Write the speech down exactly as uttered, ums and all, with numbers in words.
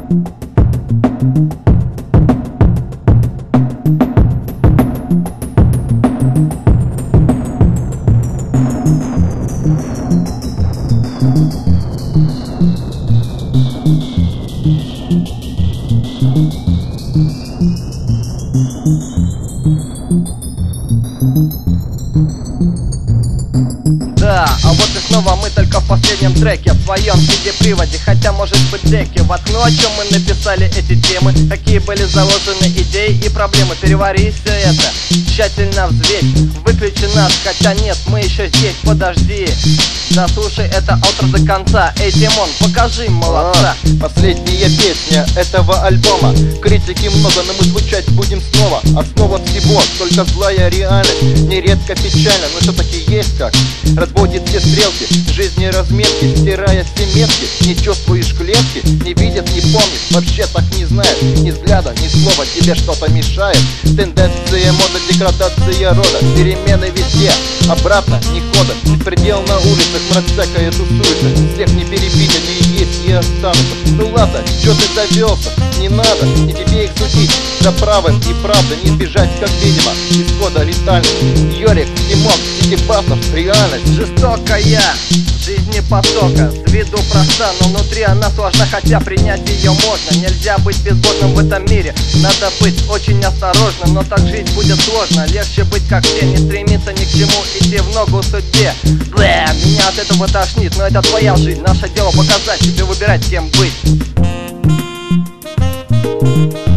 Да, а вот и снова мы только в последнем треке, в своем си ди-приводе, хотя может быть деки. Воткну, о чем мы написали эти темы, какие были заложены идеи и проблемы. Перевари все это, тщательно взвесь, выключи нас, хотя нет, мы еще здесь, подожди. Дослушай это аутро до конца, эй, Димон, покажи им молодца. а, Последняя песня этого альбома. Критики много, но мы звучать будем снова. Основа всего, только злая реальность, нередко печально, но все-таки есть как. Разводит все стрелки, жизни разметки, стирая все метки. Не чувствуешь клетки, не видят, не помнит, вообще так не знает. Ни взгляда, ни слова тебе что-то мешает. Тенденция мода, деградация рода, перемены везде, обратно ни хода. Предел на улицах, мрачакая тусуется. Всех не перебить, они есть и останутся. Ну ладно, чё ты завелся, не надо, и тебе их судить. За правым и правда не избежать, как видимо, исхода летальный. Йорик, Димон, Ситибасов, реальность Жестокая, жизнь не потока, с виду проста, но внутри она сложна, хотя принять ее можно. Нельзя быть безбожным в этом мире, надо быть очень осторожным, но так жить будет сложно. Легче быть как все, не стремиться ни к чему, идти в ногу судьбе. Блэ, меня от этого тошнит, но это твоя жизнь, наше дело показать тебе, выбирать, кем быть.